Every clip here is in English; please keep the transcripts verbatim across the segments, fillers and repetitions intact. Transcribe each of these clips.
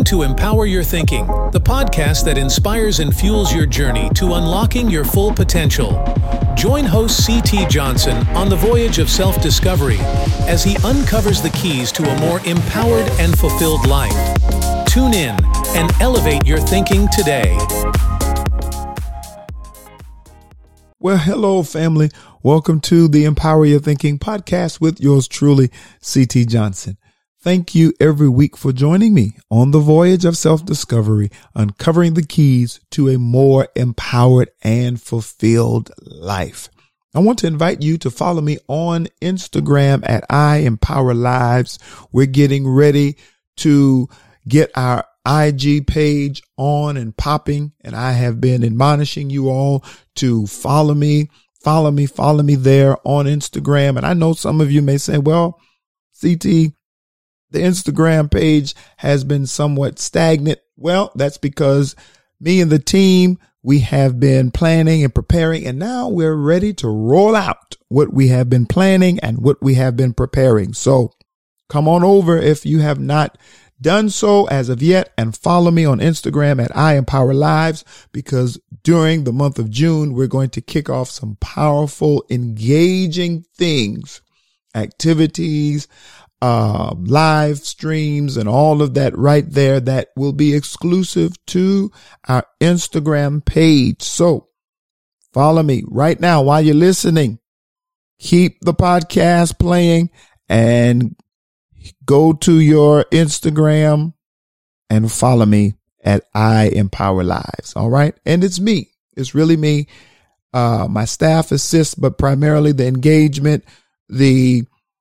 to Empower Your Thinking, the podcast that inspires and fuels your journey to unlocking your full potential. Join host C T Johnson on the voyage of self-discovery as he uncovers the keys to a more empowered and fulfilled life. Tune in and elevate your thinking today. Well, hello, family. Welcome to the Empower Your Thinking podcast with yours truly, C T Johnson. Thank you every week for joining me on the voyage of self-discovery, uncovering the keys to a more empowered and fulfilled life. I want to invite you to follow me on Instagram at I Empower Lives. We're getting ready to get our I G page on and popping, and I have been admonishing you all to follow me, follow me, follow me there on Instagram. And I know some of you may say, well, C T, the Instagram page has been somewhat stagnant. Well, that's because me and the team, we have been planning and preparing, and now we're ready to roll out what we have been planning and what we have been preparing. So come on over if you have not done so as of yet, and follow me on Instagram at I Empower Lives, because during the month of June, we're going to kick off some powerful, engaging things, activities, uh, live streams, and all of that right there that will be exclusive to our Instagram page. So follow me right now while you're listening. Keep the podcast playing and go to your Instagram and follow me at I Empower Lives. All right. And it's me. It's really me. Uh, my staff assists, but primarily the engagement, the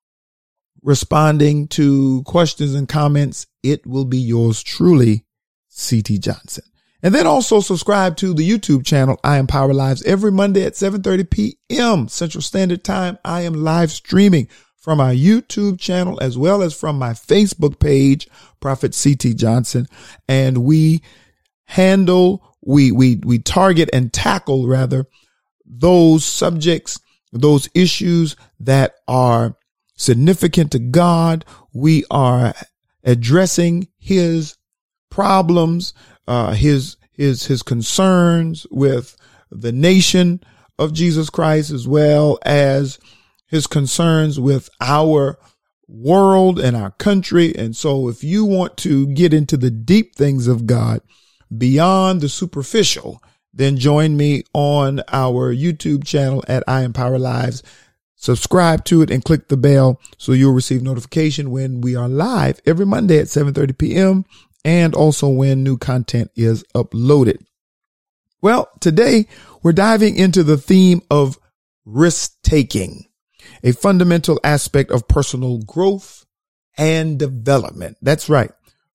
responding to questions and comments. It will be yours truly, C T Johnson. And then also subscribe to the YouTube channel, I Empower Lives. Every Monday at seven thirty p.m. Central Standard Time, I am live streaming from our YouTube channel as well as from my Facebook page, Prophet C T Johnson. And we handle, we, we, we target and tackle rather those subjects, those issues that are significant to God. We are addressing his problems, uh, his, his, his concerns with the nation of Jesus Christ, as well as his concerns with our world and our country. And so if you want to get into the deep things of God beyond the superficial, then join me on our YouTube channel at I Empower Lives. Subscribe to it and click the bell so you'll receive notification when we are live every Monday at seven thirty p.m. and also when new content is uploaded. Well, today we're diving into the theme of risk-taking, a fundamental aspect of personal growth and development. That's right.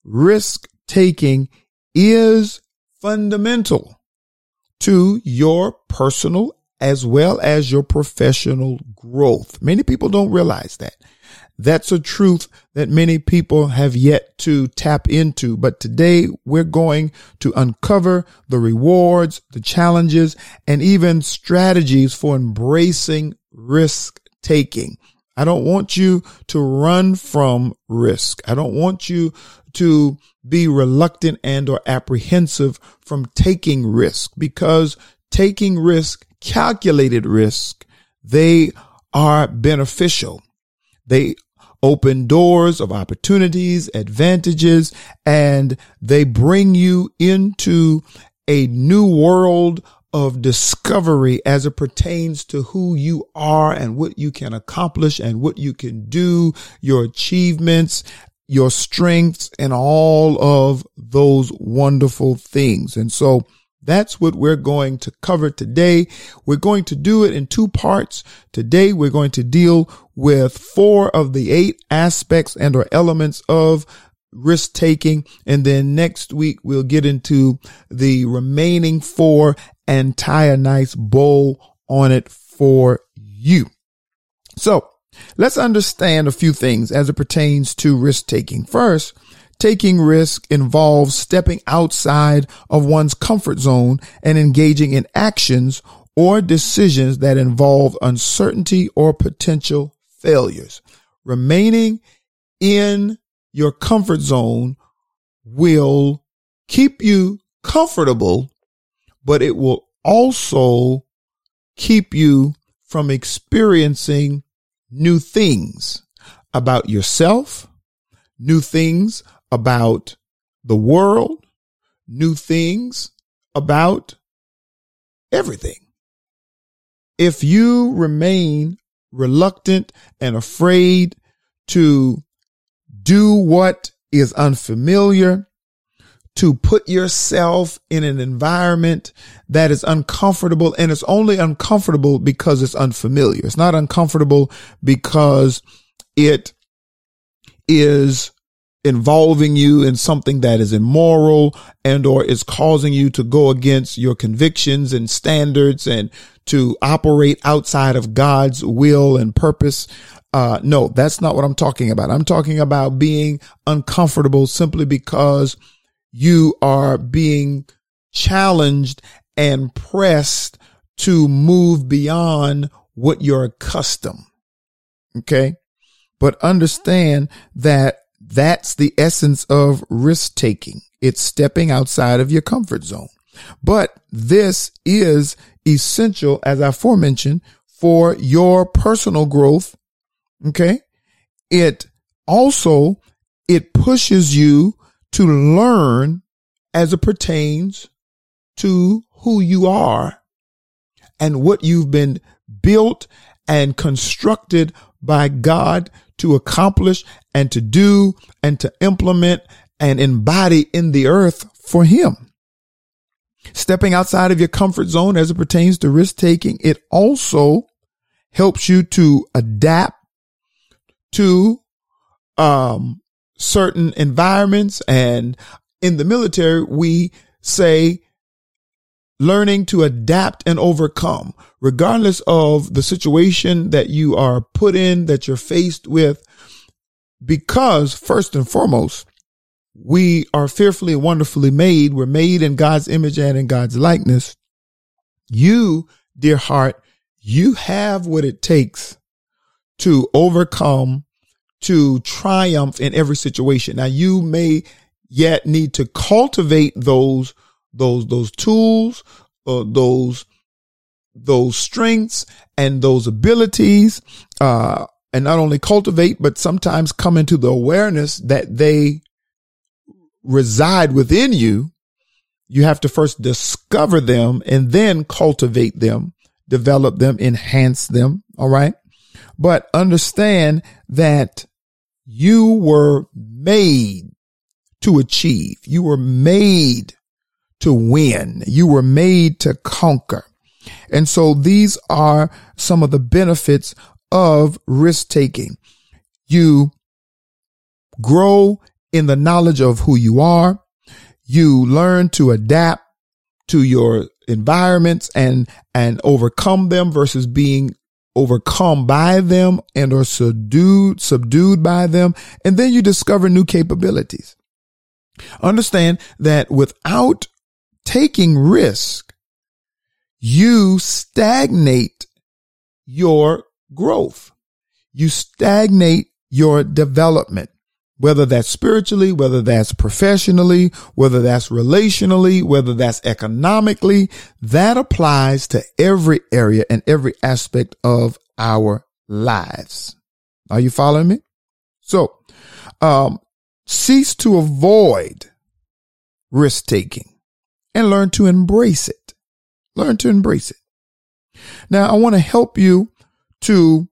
Risk-taking is fundamental to your personal as well as your professional growth. Many people don't realize that. That's a truth that many people have yet to tap into. But today we're going to uncover the rewards, the challenges, and even strategies for embracing risk-taking. I don't want you to run from risk. I don't want you to be reluctant and or apprehensive from taking risk, because taking risk, calculated risk, they are beneficial. They open doors of opportunities, advantages, and they bring you into a new world of discovery as it pertains to who you are and what you can accomplish and what you can do, your achievements, your strengths, and all of those wonderful things. And so that's what we're going to cover today. We're going to do it in two parts. Today, we're going to deal with four of the eight aspects and or elements of risk taking. And then next week, we'll get into the remaining four and tie a nice bow on it for you. So let's understand a few things as it pertains to risk taking. First, taking risk involves stepping outside of one's comfort zone and engaging in actions or decisions that involve uncertainty or potential failures. Remaining in your comfort zone will keep you comfortable, but it will also keep you from experiencing new things about yourself, new things about the world, new things about everything. If you remain reluctant and afraid to do what is unfamiliar, to put yourself in an environment that is uncomfortable, and it's only uncomfortable because it's unfamiliar. It's not uncomfortable because it is involving you in something that is immoral and or is causing you to go against your convictions and standards and to operate outside of God's will and purpose. Uh, no, that's not what I'm talking about. I'm talking about being uncomfortable simply because you are being challenged and pressed to move beyond what you're accustomed. Okay. But understand that that's the essence of risk taking. It's stepping outside of your comfort zone. But this is essential, as I aforementioned, for your personal growth. Okay. It also, it pushes you to learn as it pertains to who you are and what you've been built and constructed by God to accomplish and to do and to implement and embody in the earth for Him. Stepping outside of your comfort zone as it pertains to risk taking, it also helps you to adapt to um, certain environments. And in the military, we say learning to adapt and overcome, regardless of the situation that you are put in, that you're faced with, because first and foremost, we are fearfully and wonderfully made. We're made in God's image and in God's likeness. You, dear heart, you have what it takes to overcome, to triumph in every situation. Now, you may yet need to cultivate those, those, those tools, uh, those, those strengths and those abilities, uh, and not only cultivate, but sometimes come into the awareness that they reside within you. You have to first discover them and then cultivate them, develop them, enhance them. All right. But understand that you were made to achieve. You were made to win. You were made to conquer. And so these are some of the benefits of risk taking. You grow in the knowledge of who you are. You learn to adapt to your environments and, and overcome them versus being overcome by them and or subdued, subdued by them. And then you discover new capabilities. Understand that without taking risk, you stagnate your growth. You stagnate your development, whether that's spiritually, whether that's professionally, whether that's relationally, whether that's economically. That applies to every area and every aspect of our lives. Are you following me? So, um, cease to avoid risk taking and learn to embrace it. Learn to embrace it. Now, I want to help you to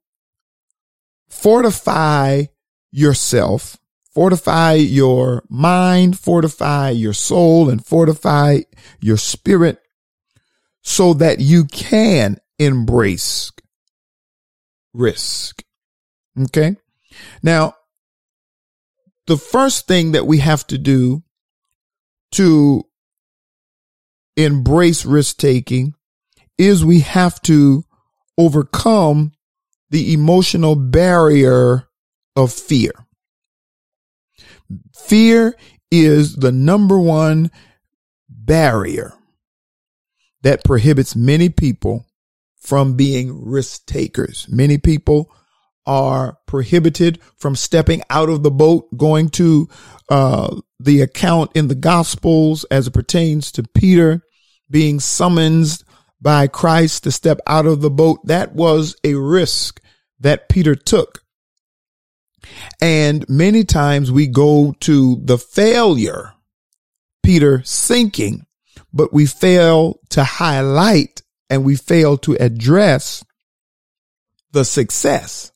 fortify yourself, fortify your mind, fortify your soul, and fortify your spirit so that you can embrace risk. Okay. Now, the first thing that we have to do to embrace risk taking is we have to overcome the emotional barrier of fear. Fear is the number one barrier that prohibits many people from being risk takers. Many people are prohibited from stepping out of the boat, going to uh, the account in the Gospels as it pertains to Peter being summoned by Christ to step out of the boat. That was a risk that Peter took. And many times we go to the failure, Peter sinking, but we fail to highlight and we fail to address the success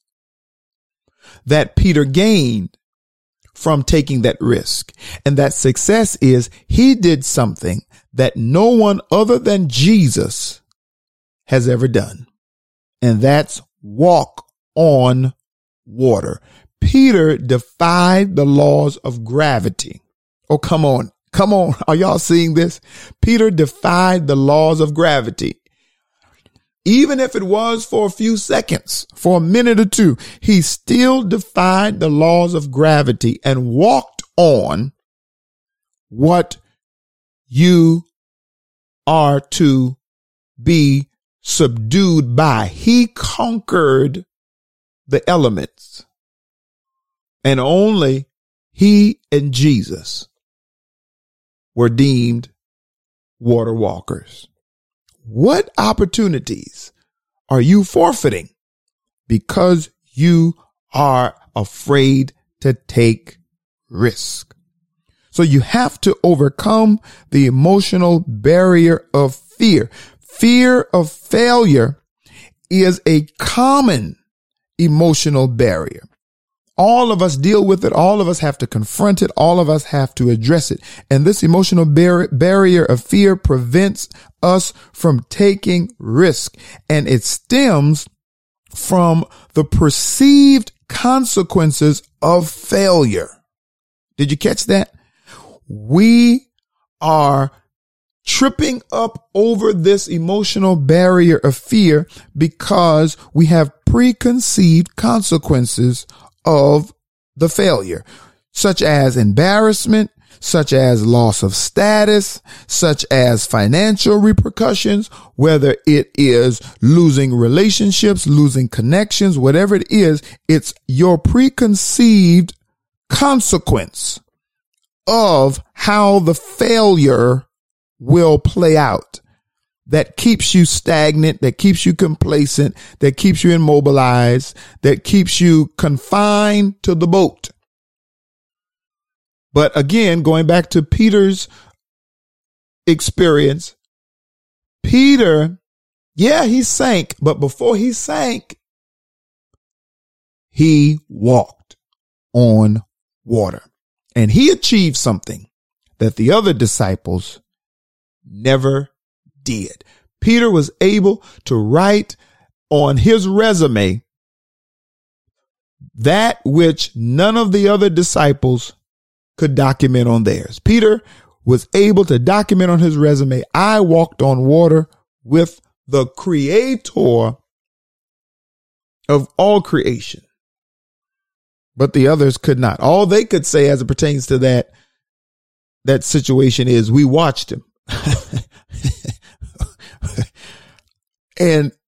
that Peter gained from taking that risk. And that success is he did something that no one other than Jesus has ever done. And that's walk on water. Peter defied the laws of gravity. Oh, come on. Come on. Are y'all seeing this? Peter defied the laws of gravity. Even if it was for a few seconds, for a minute or two, he still defied the laws of gravity and walked on what you are to be subdued by. He conquered the elements, and only he and Jesus were deemed water walkers. What opportunities are you forfeiting because you are afraid to take risk? So you have to overcome the emotional barrier of fear. Fear of failure is a common emotional barrier. All of us deal with it. All of us have to confront it. All of us have to address it. And this emotional bar- barrier of fear prevents us from taking risk. And it stems from the perceived consequences of failure. Did you catch that? We are tripping up over this emotional barrier of fear because we have preconceived consequences of the failure, such as embarrassment, such as loss of status, such as financial repercussions, whether it is losing relationships, losing connections, whatever it is, it's your preconceived consequence of how the failure will play out that keeps you stagnant, that keeps you complacent, that keeps you immobilized, that keeps you confined to the boat. But again, going back to Peter's experience, Peter, yeah, he sank, but before he sank, he walked on water. And he achieved something that the other disciples never did. Peter was able to write on his resume that which none of the other disciples could document on theirs. Peter was able to document on his resume, I walked on water with the creator of all creation. But the others could not. All they could say as it pertains to that, that situation is we watched him. And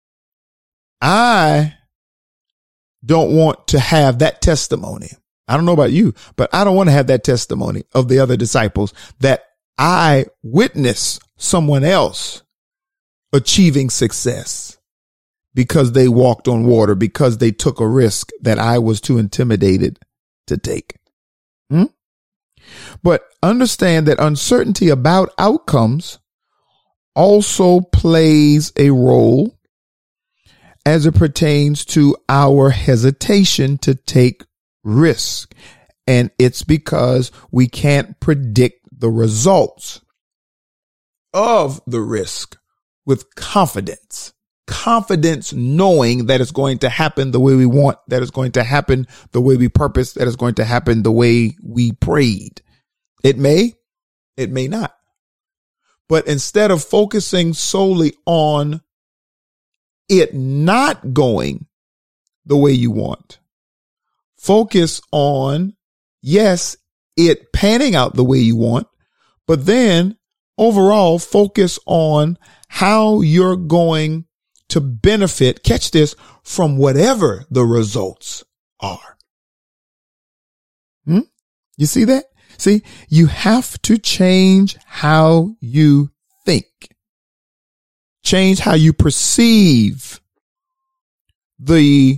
I don't want to have that testimony. I don't know about you, but I don't want to have that testimony of the other disciples that I witnessed someone else achieving success because they walked on water, because they took a risk that I was too intimidated to take. Hmm? But understand that uncertainty about outcomes also plays a role as it pertains to our hesitation to take risk. And it's because we can't predict the results of the risk with confidence. Confidence knowing that it's going to happen the way we want, that it's going to happen the way we purpose, that it's going to happen the way we prayed. It may, it may not. But instead of focusing solely on it not going the way you want, focus on, yes, it panning out the way you want, but then overall focus on how you're going to benefit, catch this, from whatever the results are. Hmm? You see that? See, you have to change how you think. Change how you perceive the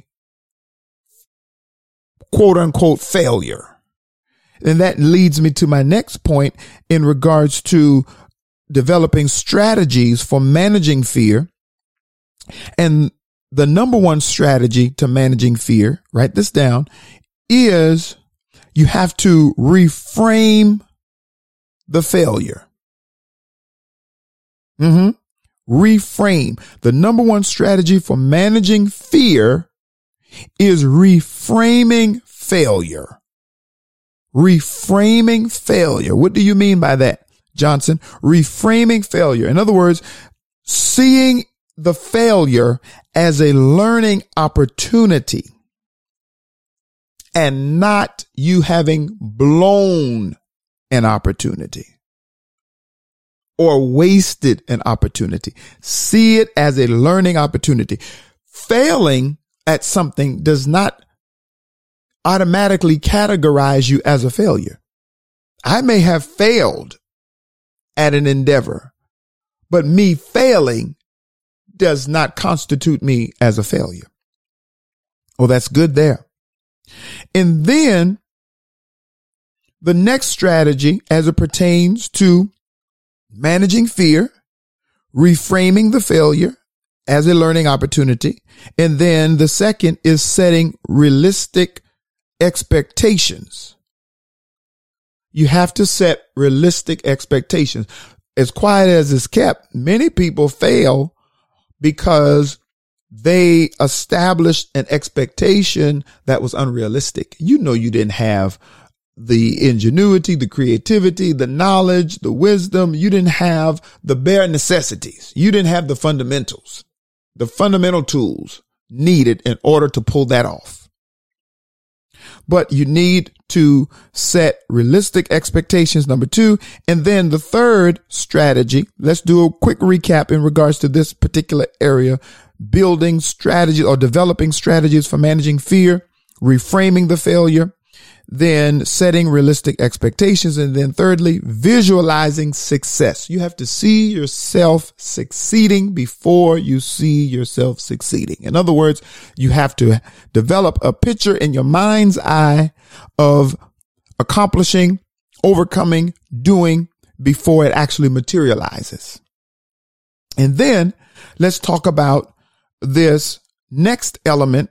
quote unquote failure. And that leads me to my next point in regards to developing strategies for managing fear. And the number one strategy to managing fear, write this down, is you have to reframe the failure. Mm-hmm. Reframe. The number one strategy for managing fear is reframing failure. Reframing failure. What do you mean by that, Johnson? Reframing failure. In other words, seeing the failure as a learning opportunity and not you having blown an opportunity or wasted an opportunity. See it as a learning opportunity. Failing at something does not automatically categorize you as a failure. I may have failed at an endeavor, but me failing does not constitute me as a failure. Oh, that's good there. And then the next strategy as it pertains to managing fear, reframing the failure as a learning opportunity. And then the second is setting realistic expectations. You have to set realistic expectations. As quiet as it's kept, many people fail because they established an expectation that was unrealistic. You know, you didn't have the ingenuity, the creativity, the knowledge, the wisdom. You didn't have the bare necessities. You didn't have the fundamentals, the fundamental tools needed in order to pull that off. But you need to set realistic expectations, number two. And then the third strategy, let's do a quick recap in regards to this particular area: building strategies or developing strategies for managing fear, reframing the failure, then setting realistic expectations. And then thirdly, visualizing success. You have to see yourself succeeding before you see yourself succeeding. In other words, you have to develop a picture in your mind's eye of accomplishing, overcoming, doing before it actually materializes. And then let's talk about this next element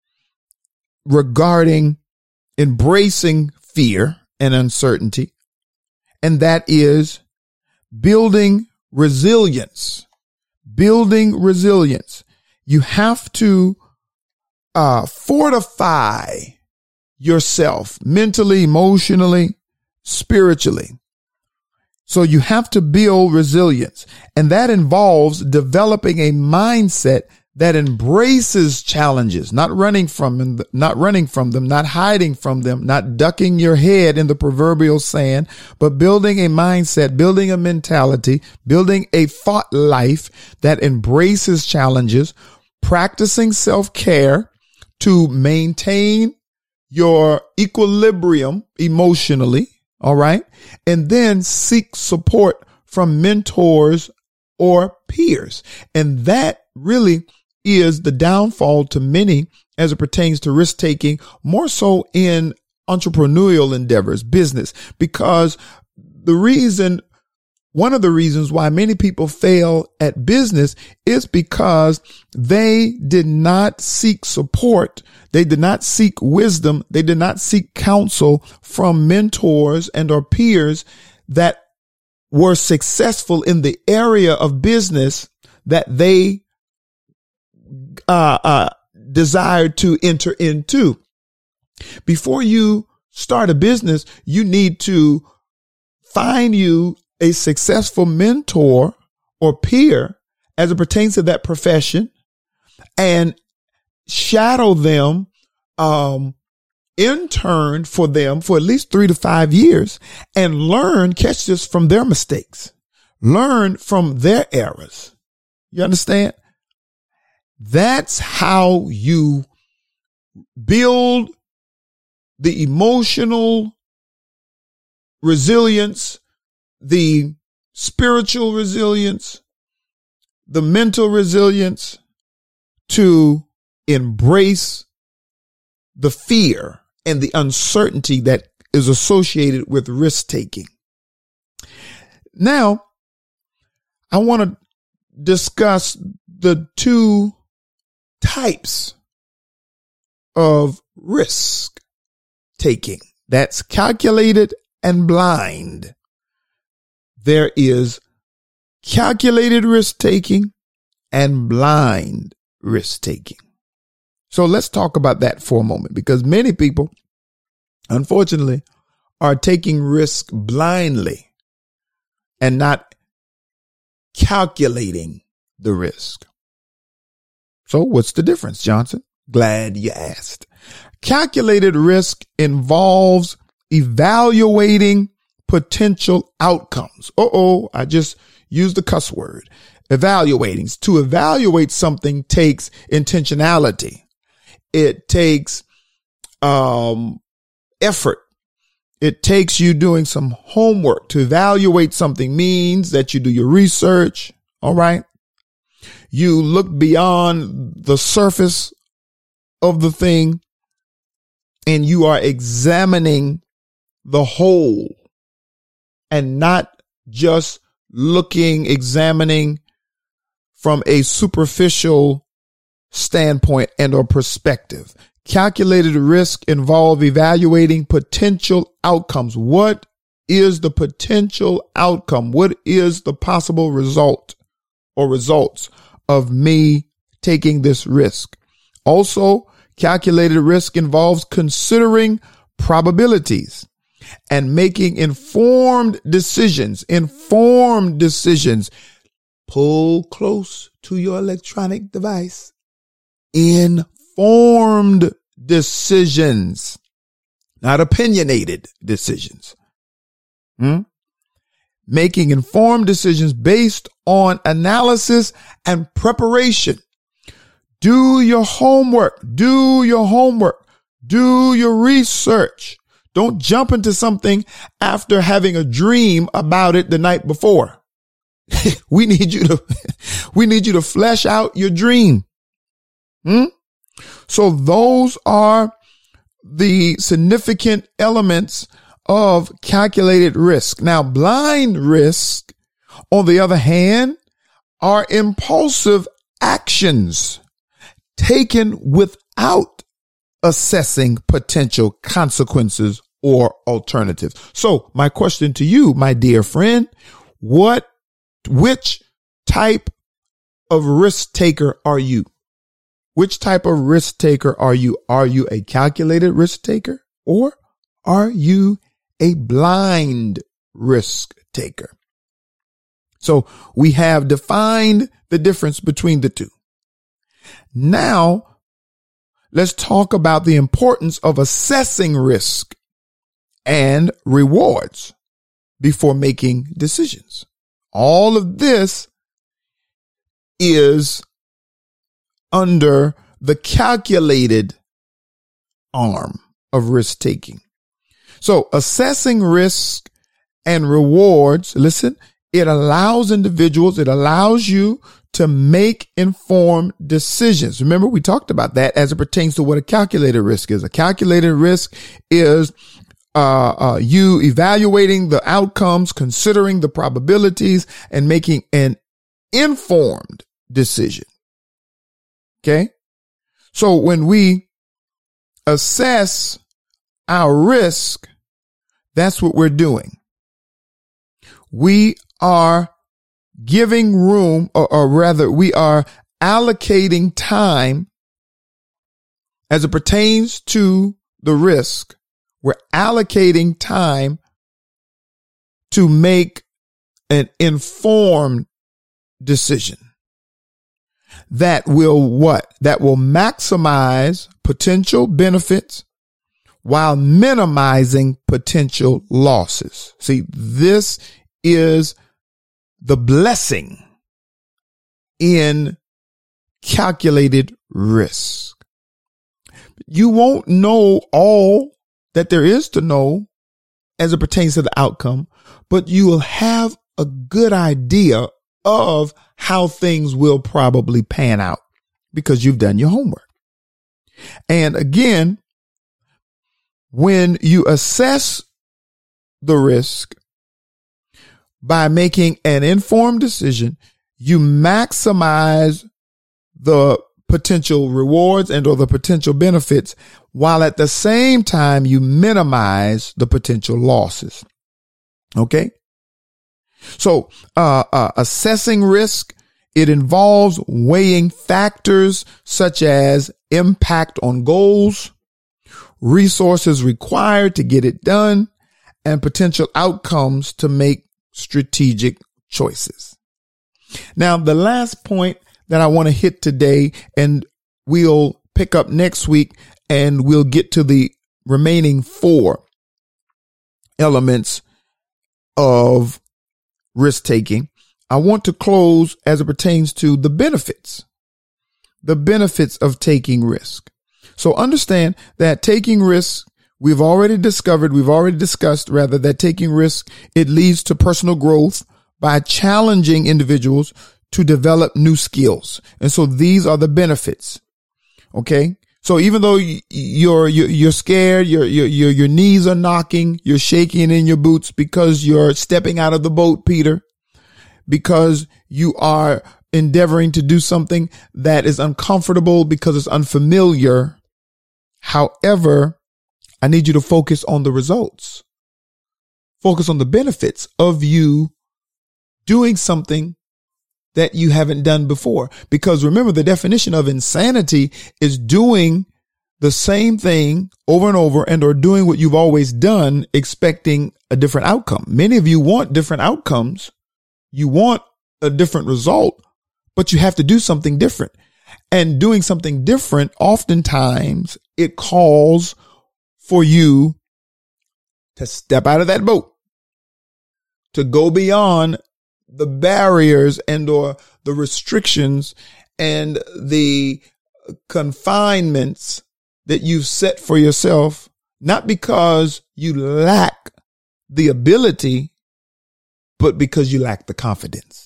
regarding embracing fear and uncertainty, and that is building resilience. Building resilience. You have to uh, fortify yourself mentally, emotionally, spiritually. So you have to build resilience, and that involves developing a mindset that embraces challenges, not running from them, not running from them, not hiding from them, not ducking your head in the proverbial sand, but building a mindset, building a mentality, building a thought life that embraces challenges, practicing self-care to maintain your equilibrium emotionally. All right. And then seek support from mentors or peers. And that really is the downfall to many as it pertains to risk taking, more so in entrepreneurial endeavors, business, because the reason, one of the reasons why many people fail at business is because they did not seek support. They did not seek wisdom. They did not seek counsel from mentors and or peers that were successful in the area of business that they uh, uh, desired to enter into. Before you start a business, you need to find you a successful mentor or peer as it pertains to that profession and shadow them, um, intern for them for at least three to five years and learn, catch this, from their mistakes, learn from their errors. You understand? That's how you build the emotional resilience, the spiritual resilience, the mental resilience to embrace the fear and the uncertainty that is associated with risk taking. Now, I want to discuss the two types of risk taking. That's calculated and blind. There is calculated risk taking and blind risk taking. So let's talk about that for a moment, because many people, unfortunately, are taking risk blindly and not calculating the risk. So what's the difference, Johnson? Glad you asked. Calculated risk involves evaluating potential outcomes. Uh-oh, I just used the cuss word. Evaluating. To evaluate something takes intentionality. It takes um, effort. It takes you doing some homework. To evaluate something means that you do your research. All right. You look beyond the surface of the thing and you are examining the whole and not just looking, examining from a superficial standpoint and or perspective. Calculated risk involve evaluating potential outcomes. What is the potential outcome? What is the possible result or results of me taking this risk? Also, calculated risk involves considering probabilities and making informed decisions, informed decisions. Pull close to your electronic device. Informed decisions, not opinionated decisions. Hmm? Making informed decisions based on analysis and preparation. Do your homework. Do your homework. Do your research. Don't jump into something after having a dream about it the night before. we need you to, we need you to flesh out your dream. Hmm? So those are the significant elements of calculated risk. Now, blind risk, on the other hand, are impulsive actions taken without assessing potential consequences or alternatives. So my question to you, my dear friend, what, which type of risk taker are you? Which type of risk taker are you? Are you a calculated risk taker or are you a blind risk taker? So we have defined the difference between the two. Now, let's talk about the importance of assessing risk and rewards before making decisions. All of this is under the calculated arm of risk taking. So assessing risk and rewards, listen, it allows individuals, it allows you to make informed decisions. Remember, we talked about that as it pertains to what a calculated risk is. A calculated risk is uh, uh, you evaluating the outcomes, considering the probabilities, and making an informed decision. Okay. So when we assess our risk, that's what we're doing. We are giving room, or, or rather we are allocating time as it pertains to the risk. We're allocating time to make an informed decision that will what? That will maximize potential benefits while minimizing potential losses. See, this is the blessing in calculated risk. You won't know all that there is to know as it pertains to the outcome, but you will have a good idea of how things will probably pan out because you've done your homework. And again, when you assess the risk by making an informed decision, you maximize the potential rewards and or the potential benefits, while at the same time you minimize the potential losses. Okay. So, uh, uh, assessing risk, it involves weighing factors such as impact on goals, resources required to get it done, and potential outcomes to make strategic choices. Now, the last point that I want to hit today, and we'll pick up next week and we'll get to the remaining four elements of risk taking. I want to close as it pertains to the benefits, the benefits of taking risk. So understand that taking risks, we've already discovered, we've already discussed rather that taking risk, it leads to personal growth by challenging individuals to develop new skills. And so these are the benefits. Okay. So even though you're, you're, you're scared, your, your, your, your knees are knocking, you're shaking in your boots because you're stepping out of the boat, Peter, because you are endeavoring to do something that is uncomfortable because it's unfamiliar. However, I need you to focus on the results, focus on the benefits of you doing something that you haven't done before. Because remember, the definition of insanity is doing the same thing over and over and or doing what you've always done, expecting a different outcome. Many of you want different outcomes. You want a different result, but you have to do something different. And doing something different, oftentimes it calls for you to step out of that boat, to go beyond the barriers and or the restrictions and the confinements that you've set for yourself, not because you lack the ability, but because you lack the confidence.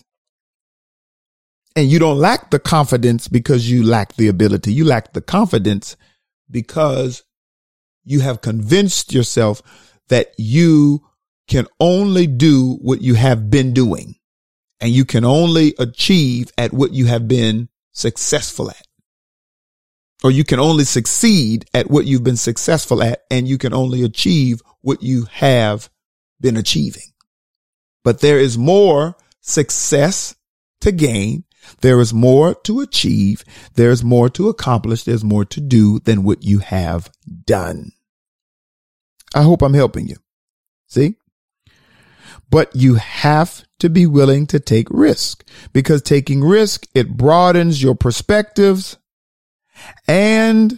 And you don't lack the confidence because you lack the ability. You lack the confidence because you have convinced yourself that you can only do what you have been doing. And you can only achieve at what you have been successful at. Or you can only succeed at what you've been successful at. And you can only achieve what you have been achieving. But there is more success to gain. There is more to achieve. There's more to accomplish. There's more to do than what you have done. I hope I'm helping you. See? But you have to be willing to take risk, because taking risk, it broadens your perspectives and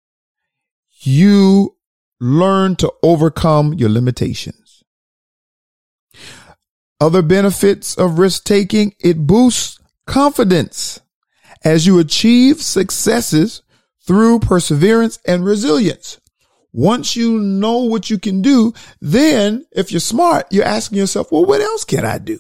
you learn to overcome your limitations. Other benefits of risk taking, it boosts confidence as you achieve successes through perseverance and resilience. Once you know what you can do, then if you're smart, you're asking yourself, well, what else can I do?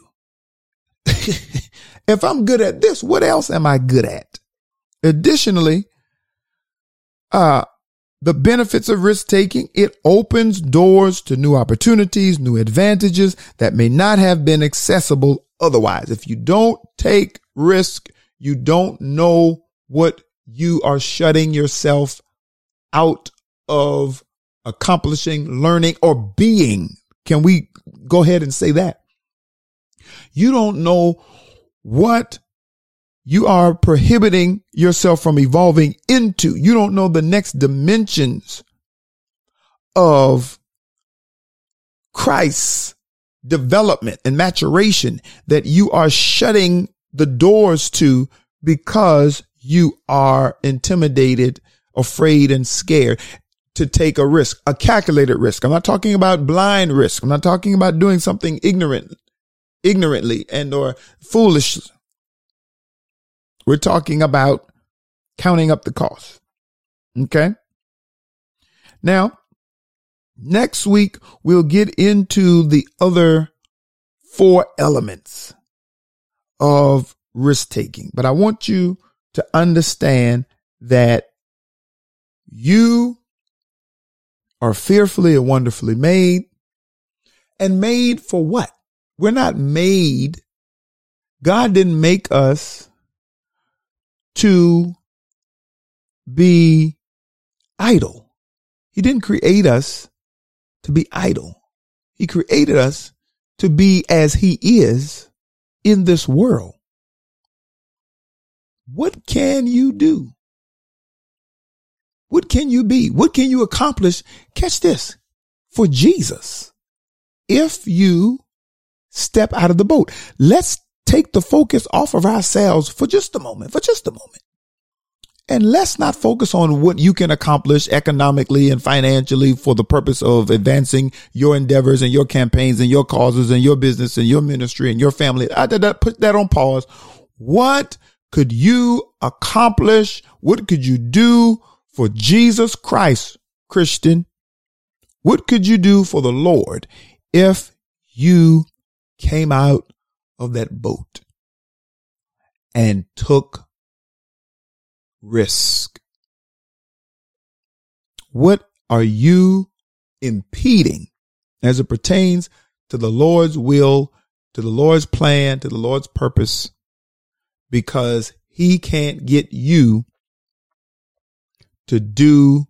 If I'm good at this, what else am I good at? Additionally, uh, the benefits of risk taking, it opens doors to new opportunities, new advantages that may not have been accessible otherwise. If you don't take risk, you don't know what you are shutting yourself out of accomplishing, learning, or being. Can we go ahead and say that? You don't know what you are prohibiting yourself from evolving into. You don't know the next dimensions of Christ's development and maturation that you are shutting the doors to because you are intimidated, afraid, and scared to take a risk, a calculated risk. I'm not talking about blind risk. I'm not talking about doing something ignorant, ignorantly and or foolish. We're talking about counting up the cost. Okay. Now, Next week, we'll get into the other four elements of risk taking. But I want you to understand that you are fearfully and wonderfully made. And made for what? We're not made. God didn't make us to be idle. He didn't create us to be idle. He created us to be as he is in this world. What can you do? What can you be? What can you accomplish? Catch this, for Jesus. If you step out of the boat, let's take the focus off of ourselves for just a moment, for just a moment. And let's not focus on what you can accomplish economically and financially for the purpose of advancing your endeavors and your campaigns and your causes and your business and your ministry and your family. I did that, put that on pause. What could you accomplish? What could you do for Jesus Christ, Christian? What could you do for the Lord if you came out of that boat and took risk? What are you impeding as it pertains to the Lord's will, to the Lord's plan, to the Lord's purpose, because he can't get you to do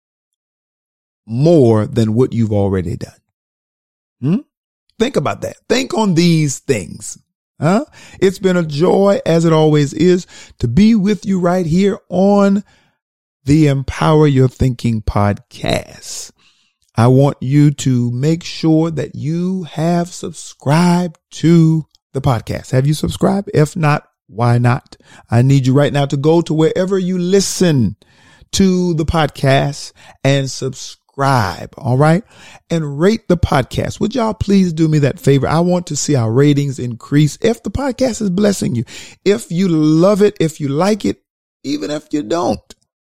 more than what you've already done? Hmm? Think about that. Think on these things. Huh? It's been a joy, as it always is, to be with you right here on the Empower Your Thinking podcast. I want you to make sure that you have subscribed to the podcast. Have you subscribed? If not, why not? I need you right now to go to wherever you listen to the podcast and subscribe. Subscribe, all right, and rate the podcast. Would y'all please do me that favor? I want to see our ratings increase. If the podcast is blessing you, if you love it, if you like it, even if you don't,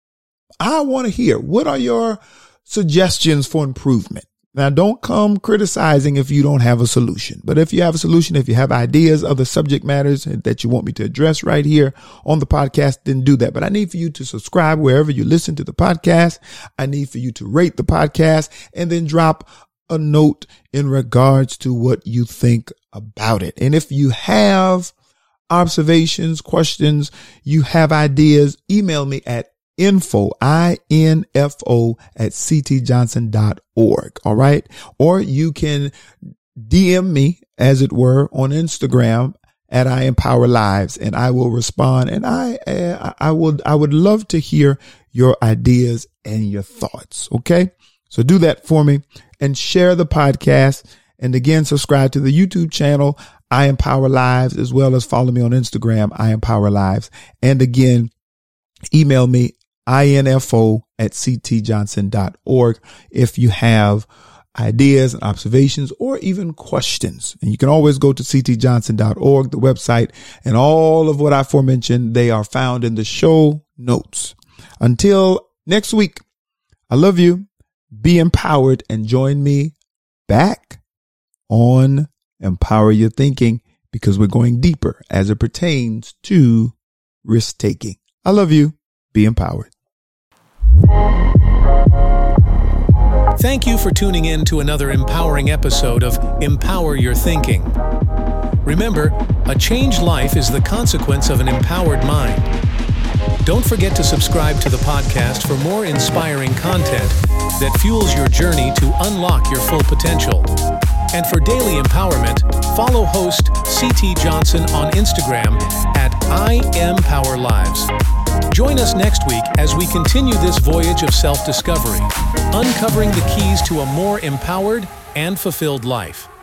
I want to hear, what are your suggestions for improvement? Now, don't come criticizing if you don't have a solution. But if you have a solution, if you have ideas of the subject matters that you want me to address right here on the podcast, then do that. But I need for you to subscribe wherever you listen to the podcast. I need for you to rate the podcast and then drop a note in regards to what you think about it. And if you have observations, questions, you have ideas, email me at info, I N F O at c t johnson dot org. All right. Or you can D M me, as it were, on Instagram at I Empower Lives, and I will respond. And I, uh, I would, I would love to hear your ideas and your thoughts. Okay. So do that for me and share the podcast. And again, subscribe to the YouTube channel, I Empower Lives, as well as follow me on Instagram, I Empower Lives. And again, email me, info at c t johnson dot org, if you have ideas and observations or even questions. And you can always go to c t johnson dot org, the website, and all of what I aforementioned, they are found in the show notes. Until next week, I love you. Be empowered and join me back on Empower Your Thinking, because we're going deeper as it pertains to risk taking. I love you. Be empowered. Thank you for tuning in to another empowering episode of Empower Your Thinking. Remember, a changed life is the consequence of an empowered mind. Don't forget to subscribe to the podcast for more inspiring content that fuels your journey to unlock your full potential. And for daily empowerment, follow host C T Johnson on Instagram at I Empower Lives. Join us next week as we continue this voyage of self-discovery, uncovering the keys to a more empowered and fulfilled life.